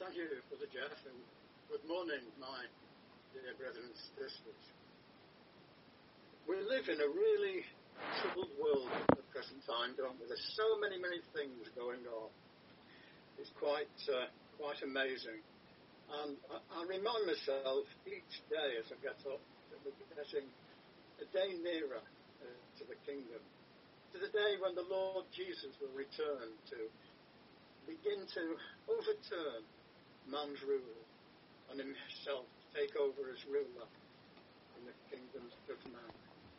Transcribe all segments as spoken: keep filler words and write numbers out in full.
Thank you, Brother Jeff, and good morning, my dear brethren and sisters. We live in a really troubled world at the present time, don't we? There's so many, many things going on. It's quite, uh, quite amazing. And I, I remind myself each day as I get up that we're getting a day nearer uh, to the kingdom, to the day when the Lord Jesus will return to begin to overturn man's rule and himself take over as ruler in the kingdom of man.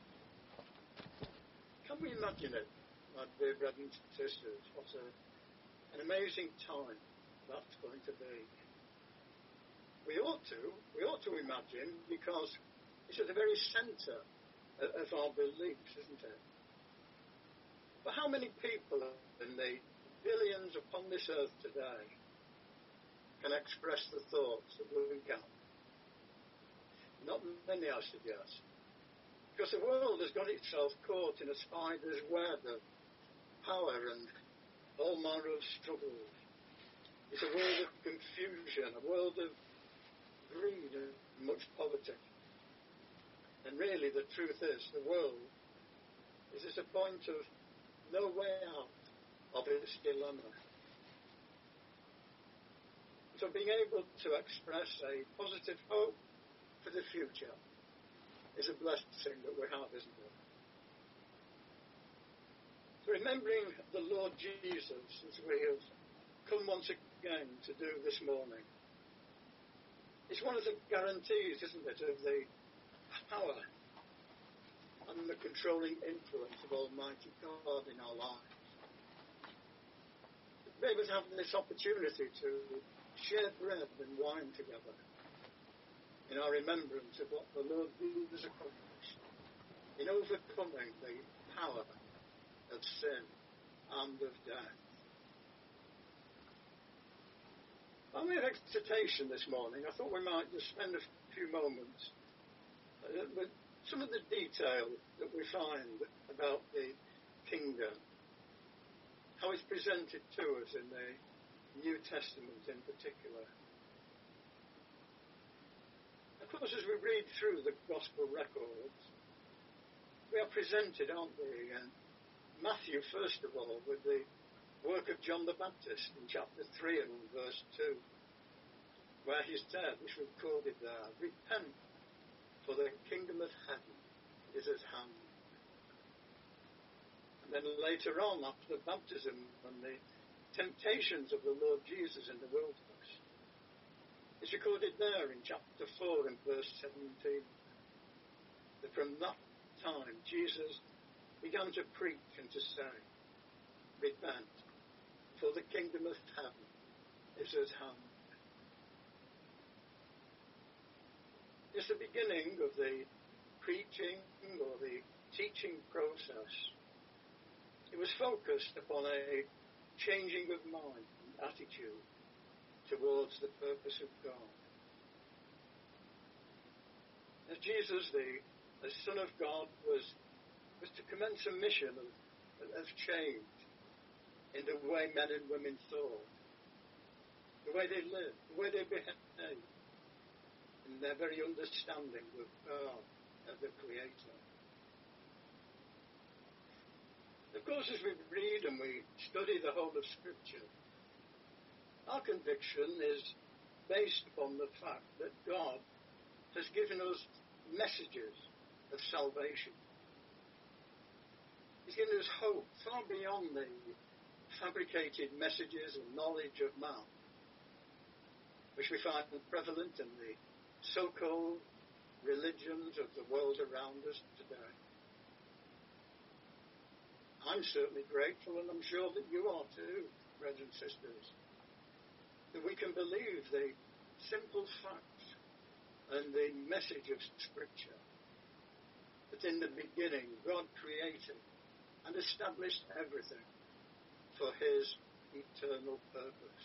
Can we imagine it, my dear brothers and sisters? What a, an amazing time that's going to be. We ought to, we ought to imagine, because it's at the very centre of our beliefs, isn't it? But how many people in the billions upon this earth today can express the thoughts that we can? Not many, I suggest. Because the world has got itself caught in a spider's web of power and all manner of struggles. It's a world of confusion, a world of greed and much poverty. And really the truth is, the world is at a point of no way out of its dilemma. So being able to express a positive hope for the future is a blessing that we have, isn't it? So remembering the Lord Jesus, as we have come once again to do this morning, it's one of the guarantees, isn't it, of the power and the controlling influence of Almighty God in our lives. To be able to have this opportunity to share bread and wine together in our remembrance of what the Lord Jesus accomplished in overcoming the power of sin and of death. By way of exhortation this morning, I thought we might just spend a few moments with some of the detail that we find about the kingdom, how it's presented to us in the New Testament in particular. Of course, as we read through the Gospel records, we are presented, aren't we, in Matthew, first of all, with the work of John the Baptist in chapter three and verse two, where he said, it's recorded there, repent, for the kingdom of heaven is at hand. And then later on, after the baptism and the temptations of the Lord Jesus in the wilderness, it's recorded there in chapter four and verse seventeen, that from that time Jesus began to preach and to say, repent, for the kingdom of heaven is at hand. It's the beginning of the preaching or the teaching process. It was focused upon a changing of mind and attitude towards the purpose of God. As Jesus, the, the Son of God, was, was to commence a mission of, of change in the way men and women thought, the way they lived, the way they behaved, in their very understanding of God, of the Creator. Of course, as we read and we study the whole of Scripture, our conviction is based upon the fact that God has given us messages of salvation. He's given us hope far beyond the fabricated messages and knowledge of man, which we find prevalent in the so-called religions of the world around us today. I'm certainly grateful, and I'm sure that you are too, brothers and sisters, that we can believe the simple facts and the message of Scripture, that in the beginning God created and established everything for his eternal purpose.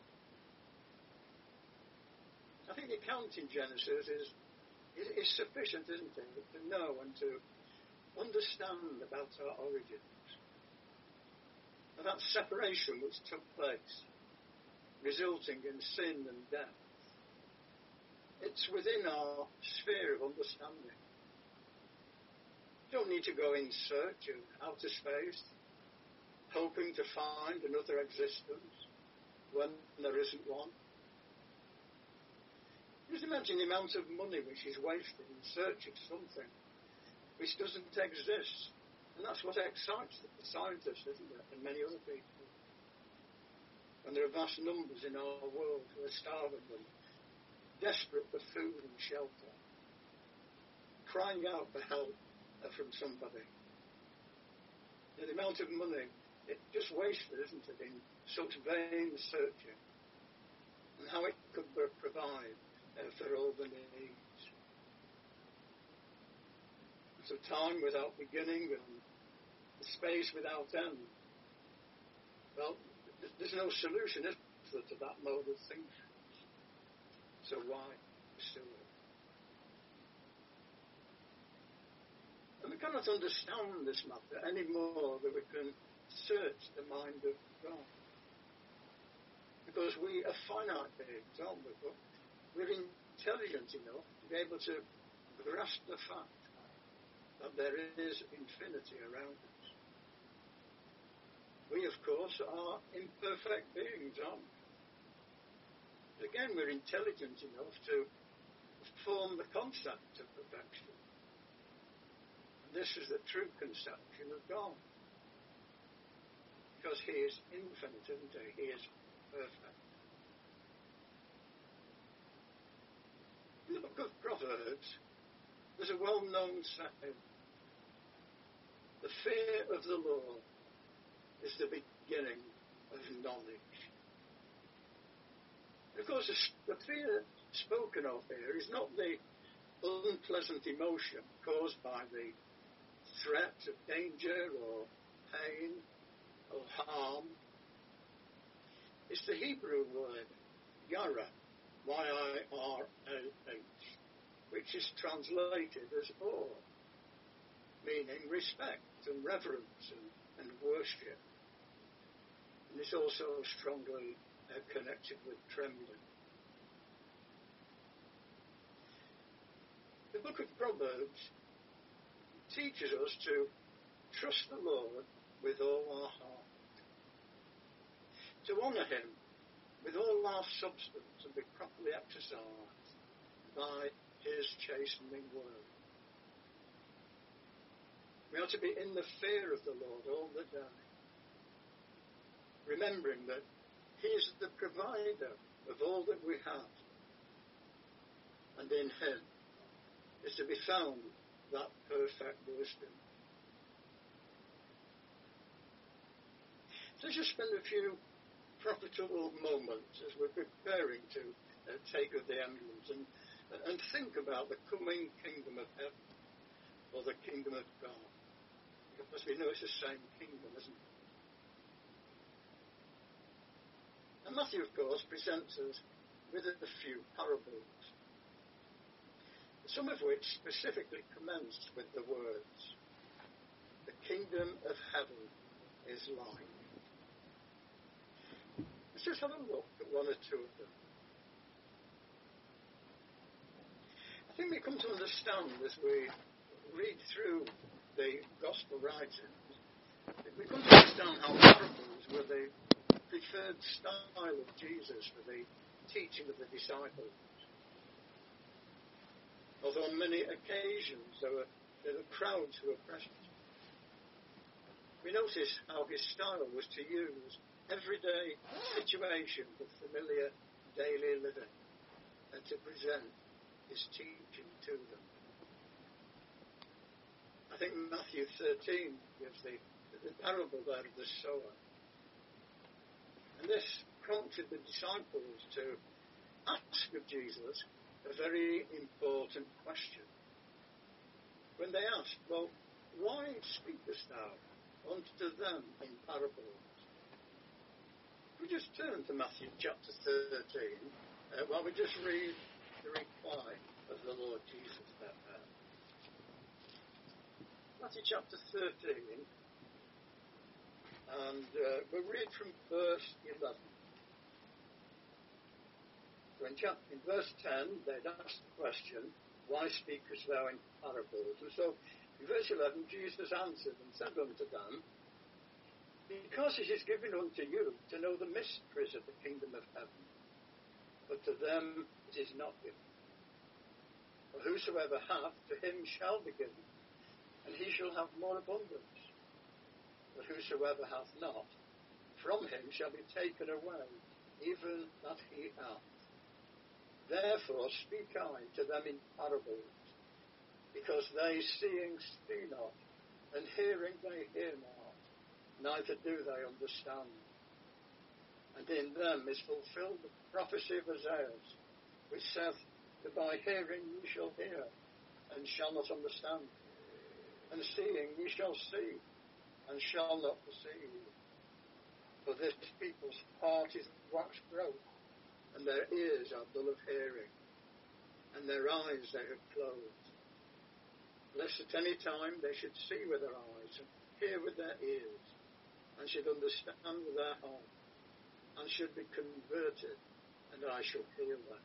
I think the account in Genesis is, is, is sufficient, isn't it, to know and to understand about our origins. And that separation which took place resulting in sin and death. It's within our sphere of understanding. You don't need to go in search of outer space, hoping to find another existence when there isn't one. Just imagine the amount of money which is wasted in search of something which doesn't exist. And that's what excites the scientists, isn't it, and many other people. And there are vast numbers in our world who are starving and desperate for food and shelter, crying out for help from somebody. And the amount of money, it's just wasted, isn't it, in such vain searching, and how it could provide uh, for all the needs. So time without beginning and space without end. Well, there's no solution, is there, to that mode of thinking. So why pursue it? And we cannot understand this matter any more than we can search the mind of God. Because we are finite beings, aren't we? But we're intelligent enough to be able to grasp the fact that there is infinity around us. We, of course, are imperfect beings, aren't we? But again, we're intelligent enough to form the concept of perfection. And this is the true conception of God. Because he is infinite, isn't he? He is perfect. In the book of Proverbs, there's a well-known saying: the fear of the Lord is the beginning of knowledge. And of course, the fear spoken of here is not the unpleasant emotion caused by the threat of danger or pain or harm. It's the Hebrew word yara, Y I R A H, which is translated as awe, meaning respect and reverence and, and worship. And it's also strongly uh, connected with trembling. The book of Proverbs teaches us to trust the Lord with all our heart, to honour him with all our substance and be properly exercised by his chastening word. We are to be in the fear of the Lord all the day, remembering that he is the provider of all that we have, and in him is to be found that perfect wisdom. So just spend a few profitable moments as we're preparing to uh, take of the emblems and, and think about the coming kingdom of heaven, or the kingdom of God. Because we know it's the same kingdom, isn't it? And Matthew, of course, presents us with a few parables, some of which specifically commence with the words, the kingdom of heaven is like. Let's just have a look at one or two of them. I think we come to understand as we read through the gospel writings, we come to understand how parables were the preferred style of Jesus for the teaching of the disciples. Although on many occasions there were, there were crowds who were present. We notice how his style was to use everyday situations of familiar daily living and to present his teaching to them. I think Matthew thirteen gives the, the parable there of the sower. And this prompted the disciples to ask of Jesus a very important question. When they asked, well, why speakest thou unto them in parables? We just turn to Matthew chapter thirteen, uh, while we just read the reply of the Lord Jesus there. Matthew chapter thirteen, and uh, we'll read from verse eleven. in, chapter, in verse ten, they'd asked the question, why speakest thou in parables? And so in verse eleven, Jesus answered and said unto them, because it is given unto you to know the mysteries of the kingdom of heaven, but to them it is not given. For whosoever hath, to him shall be given, and he shall have more abundance. But whosoever hath not, from him shall be taken away, even that he hath. Therefore speak I to them in parables, because they seeing see not, and hearing they hear not, neither do they understand. And in them is fulfilled the prophecy of Isaiah, which saith, that by hearing ye shall hear, and shall not understand, and seeing ye shall see, and shall not perceive. For this people's heart is waxed gross, and their ears are dull of hearing, and their eyes they have closed, lest at any time they should see with their eyes, and hear with their ears, and should understand with their heart, and should be converted, and I shall heal them.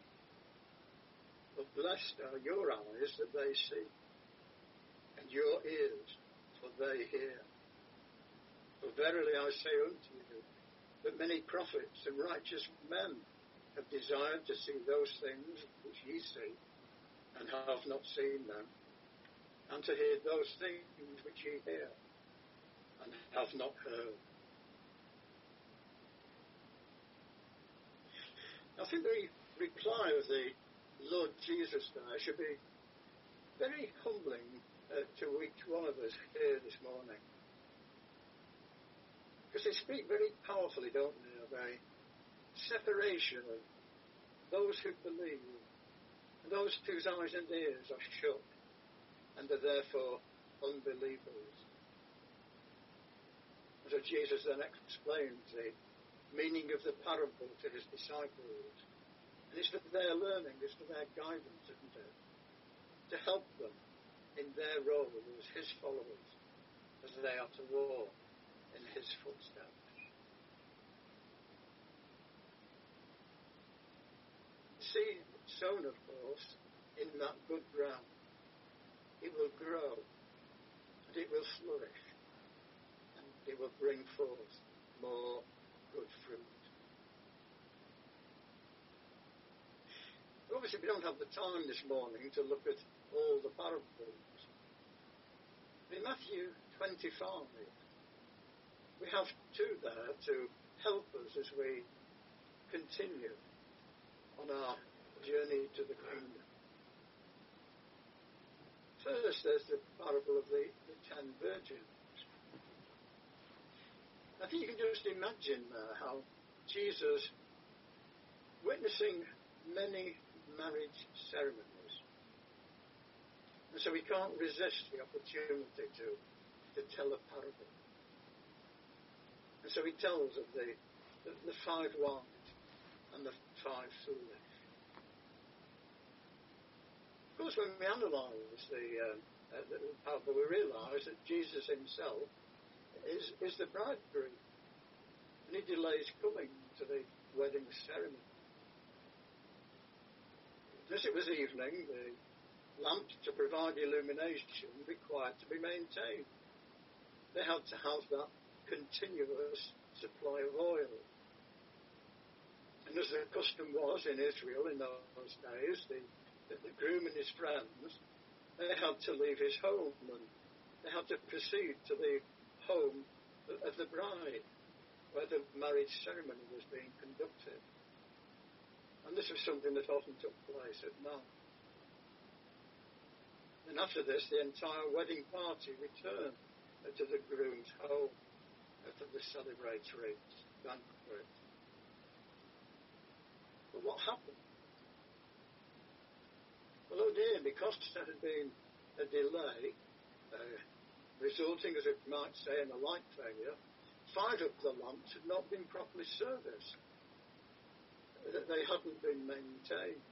But blessed are your eyes that they see, and your ears for they hear. For verily I say unto you, that many prophets and righteous men have desired to see those things which ye see, and have not seen them, and to hear those things which ye hear, and have not heard. I think the reply of the Lord Jesus there should be very humbling uh, to each one of us here this morning. Because they speak very powerfully, don't they, of a separation of those who believe and those whose eyes and ears are shut and are therefore unbelievers. And so Jesus then explains the meaning of the parable to his disciples. And it's for their learning, it's for their guidance, isn't it? To help them in their role as his followers, as they are to walk in his footsteps. Seed sown, of course, in that good ground, it will grow, and it will flourish, and it will bring forth more good fruit. Obviously, we don't have the time this morning to look at all the parables. In Matthew twenty-five, we have two there to help us as we continue on our journey to the kingdom. First, there's the parable of the, the ten virgins. I think you can just imagine there how Jesus, witnessing many marriage ceremonies, and so he can't resist the opportunity to, to tell a parable. And so he tells of the, the, the five wise and the five foolish. Of course, when we analyse the, uh, uh, the parable, we realise that Jesus himself is, is the bridegroom, and he delays coming to the wedding ceremony. As it was evening, the lamps to provide illumination required to be maintained. They had to have that continuous supply of oil. And as the custom was in Israel in those days, the, the, the groom and his friends, they had to leave his home and they had to proceed to the home of the bride, where the marriage ceremony was being conducted. And this was something that often took place at night. And after this, the entire wedding party returned to the groom's home after the celebratory banquet. But what happened? Well, oh dear, because there had been a delay, uh, resulting, as it might say, in a light failure, five of the lamps had not been properly serviced. They hadn't been maintained.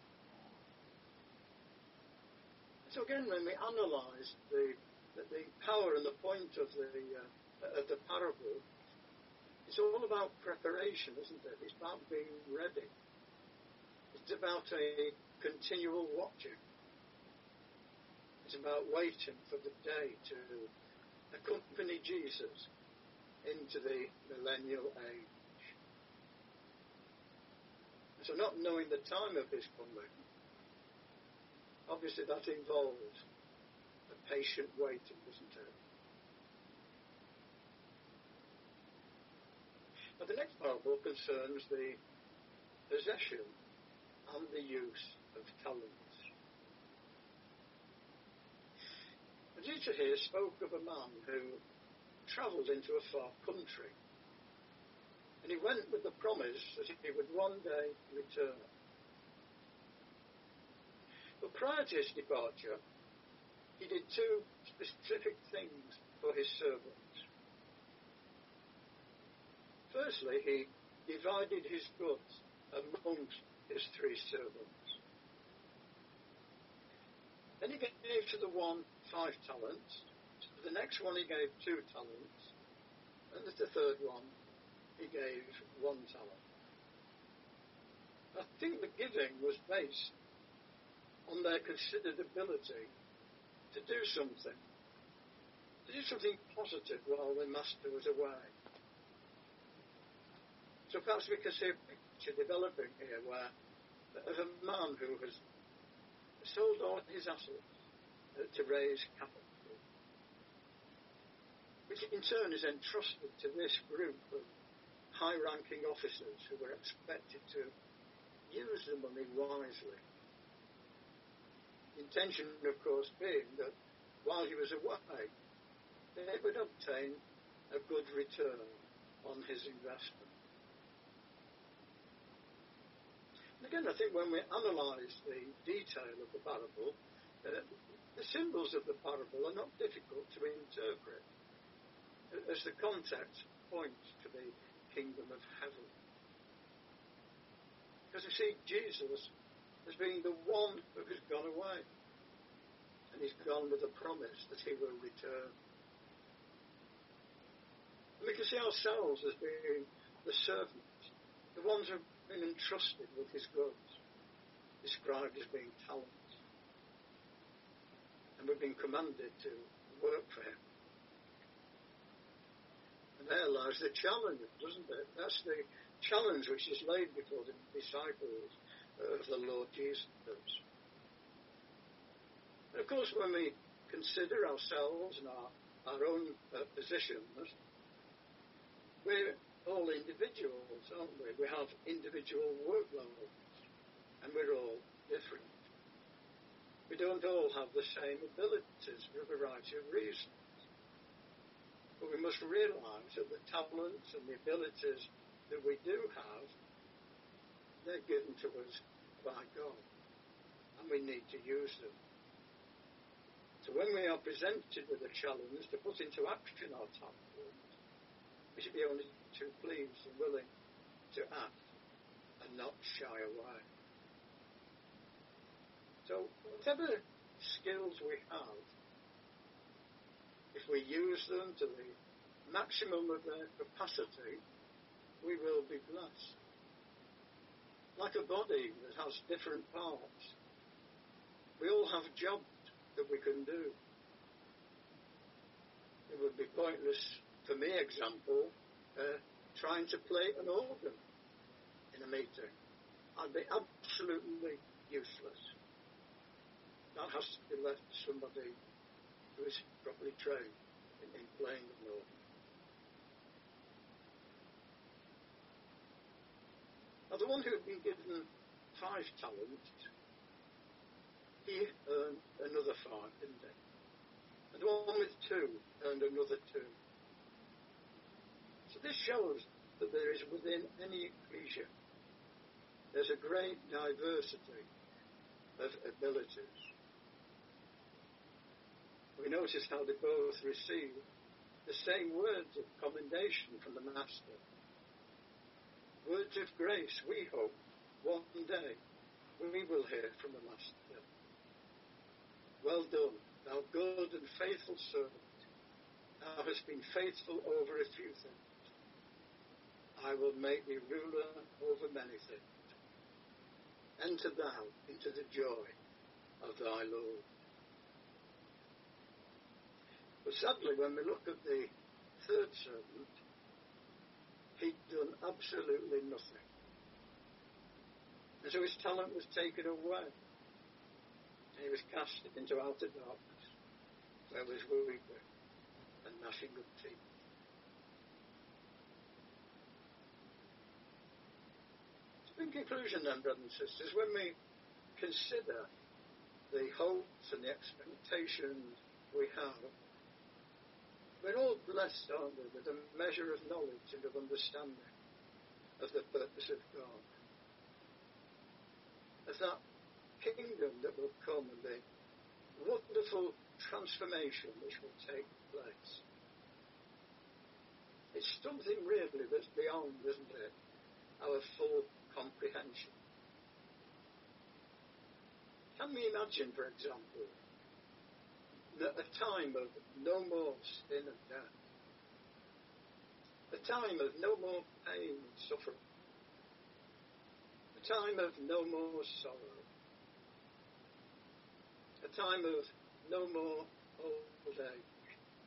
So again, when we analyse the, the the power and the point of the uh, of the parable, it's all about preparation, isn't it? It's about being ready. It's about a continual watching. It's about waiting for the day to accompany Jesus into the millennial age. So not knowing the time of his coming, obviously that involves a patient waiting, doesn't it? But the next parable concerns the possession and the use of talents. Jesus here spoke of a man who travelled into a far country, and he went with the promise that he would one day return. But prior to his departure, he did two specific things for his servants. Firstly, he divided his goods amongst his three servants. Then he gave to the one five talents, to the next one he gave two talents, and to the third one he gave one talent. I think the giving was based on their considered ability to do something, to do something positive while the master was away. So perhaps we can see a picture developing here where of a man who has sold all his assets to raise capital, which in turn is entrusted to this group of high-ranking officers who were expected to use the money wisely. The intention, of course, being that while he was away, they would obtain a good return on his investment. And again, I think when we analyse the detail of the parable, uh, the symbols of the parable are not difficult to interpret, as the context points to the kingdom of heaven. Because you see Jesus as being the one who has gone away, and he's gone with a promise that he will return. And we can see ourselves as being the servants, the ones who have been entrusted with his goods, described as being talents. And we've been commanded to work for him. And there lies the challenge, doesn't it? That's the challenge which is laid before the disciples of the Lord Jesus. And of course, when we consider ourselves and our, our own uh, positions, we're all individuals, aren't we? We have individual workloads, and we're all different. We don't all have the same abilities for a variety of reasons. But we must realise that the talents and the abilities that we do have, they're given to us by God, and we need to use them. So when we are presented with a challenge to put into action our talents, we should be only too pleased and willing to act and not shy away. So whatever skills we have, if we use them to the maximum of their capacity, we will be blessed. Like a body that has different parts, we all have jobs that we can do. It would be pointless, for me, example, uh, trying to play an organ in a meeting. I'd be absolutely useless. That has to be left to somebody who is properly trained in, in playing an organ. Now, the one who had been given five talents, he earned another five, didn't he? And the one with two earned another two. So this shows that there is within any ecclesia, there's a great diversity of abilities. We notice how they both receive the same words of commendation from the Master. Words of grace, we hope, one day we will hear from the Master. Well done, thou good and faithful servant. Thou hast been faithful over a few things. I will make thee ruler over many things. enter thou into the joy of thy Lord. But sadly, when we look at the third servant, he'd done absolutely nothing. And so his talent was taken away. And he was cast into outer darkness, where was weeping and gnashing of teeth. So in conclusion then, brothers and sisters, when we consider the hopes and the expectations we have, we're all blessed, aren't we, with a measure of knowledge and of understanding of the purpose of God. Of that kingdom that will come and the wonderful transformation which will take place. It's something really that's beyond, isn't it, our full comprehension. Can we imagine, for example, that a time of no more sin and death, a time of no more pain and suffering, a time of no more sorrow, a time of no more old age?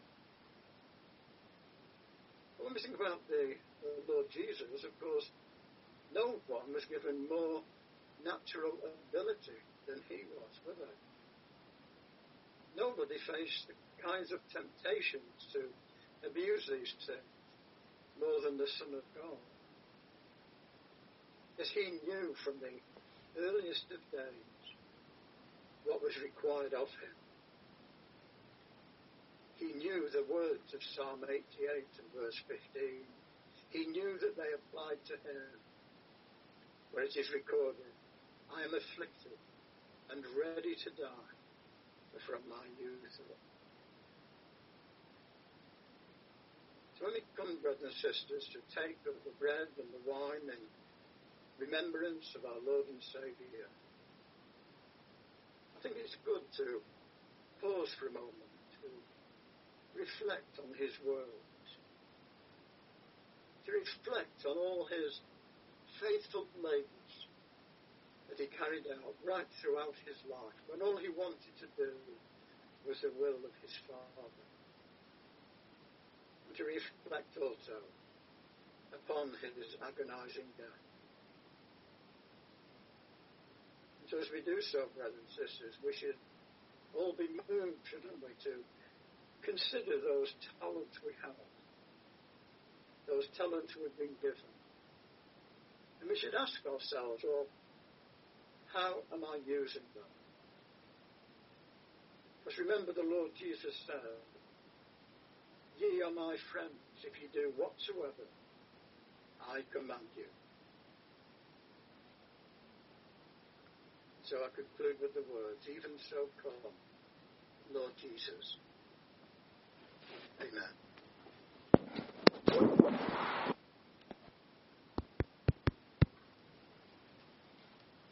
But when we think about the, the Lord Jesus, of course, no one was given more natural ability than he was, were they? Nobody faced the kinds of temptations to abuse these things more than the Son of God. As he knew from the earliest of days what was required of him. He knew the words of Psalm eighty-eight and verse fifteen. He knew that they applied to him, where it is recorded, I am afflicted and ready to die from my youth up. So when we come, brothers and sisters, to take of the bread and the wine in remembrance of our Lord and Saviour, I think it's good to pause for a moment to reflect on his words, to reflect on all his faithful labours that he carried out right throughout his life, when all he wanted to do was the will of his Father. And to reflect also upon his agonizing death. And so as we do so, brothers and sisters, we should all be moved, shouldn't we, to consider those talents we have, those talents we've been given. And we should ask ourselves, well, how am I using them? Because remember, the Lord Jesus said, ye are my friends if you do whatsoever I command you. So I conclude with the words, even so come, Lord Jesus. Amen.